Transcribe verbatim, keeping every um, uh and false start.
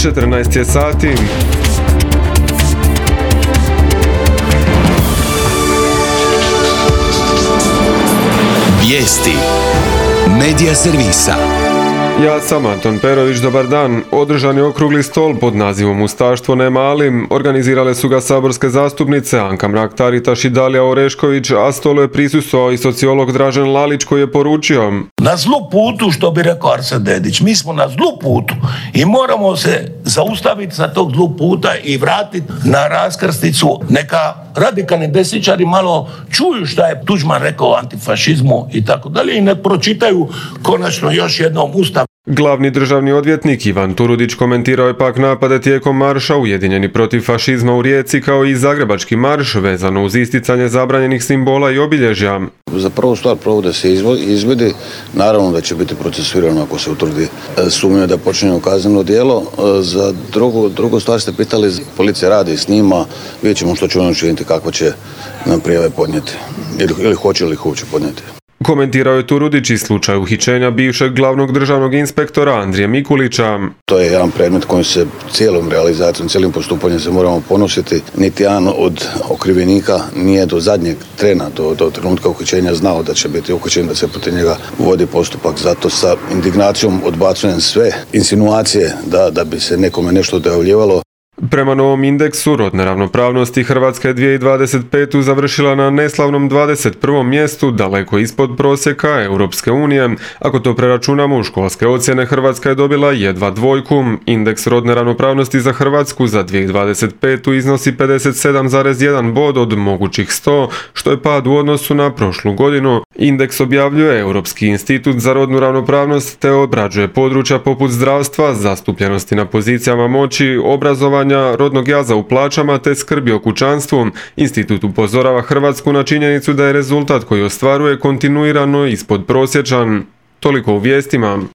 četrnaest je sati. Vijesti Medija servisa. Ja sam Anton Perović, dobar dan. Održan je okrugli stol pod nazivom Ustaštvo ne malim. Organizirale su ga saborske zastupnice Anka Mrak-Taritaš i Dalija Orešković, a stolu je prisustvovao i sociolog Dražen Lalić koji je poručio: na zlu putu, što bi rekao Arsen Dedić, mi smo na zlu putu i moramo se zaustaviti sa tog zlu puta i vratiti na raskrsnicu. Neka radikalni desničari malo čuju šta je Tuđman rekao o antifašizmu i tako dalje i ne pročitaju konačno još jednom Ustav. Glavni državni odvjetnik Ivan Turudić komentirao je pak napade tijekom marša Ujedinjeni protiv fašizma u Rijeci kao i zagrebački marš vezano uz isticanje zabranjenih simbola i obilježja. Za prvu stvar provode se izvidi, naravno da će biti procesuirano ako se utvrdi sumnja da počinje kazneno djelo. Za drugu, drugu stvar ste pitali, policija radi s njima, vidjet ćemo što će on učiniti, kako će nam prijave podnijeti ili, ili hoće li ih uopće podnijeti. Komentirao je Turudić i slučaj uhićenja bivšeg glavnog državnog inspektora Andrije Mikulića. To je jedan predmet kojim se cijelom realizacijom, cijelim postupanjem se moramo ponositi. Niti jedan od okrivljenika nije do zadnjeg trena, do, do trenutka uhićenja znao da će biti uhićen, da se protiv njega vodi postupak. Zato sa indignacijom odbacujem sve insinuacije da, da bi se nekome nešto dojavljivalo. Prema novom indeksu rodne ravnopravnosti Hrvatska je dvije tisuće dvadeset petu završila na neslavnom dvadeset prvom mjestu, daleko ispod prosjeka Europske unije. Ako to preračunamo u školske ocjene, Hrvatska je dobila jedva dvojku. Indeks rodne ravnopravnosti za Hrvatsku za dvije tisuće dvadeset petu iznosi pedeset sedam zarez jedan bod od mogućih sto, što je pad u odnosu na prošlu godinu. Indeks objavljuje Europski institut za rodnu ravnopravnost te obrađuje područja poput zdravstva, zastupljenosti na pozicijama moći, obrazovanja, rodnog jaza u plaćama te skrbi o kućanstvu. Institut upozorava Hrvatsku na činjenicu da je rezultat koji ostvaruje kontinuirano ispod prosječan. Toliko u vijestima.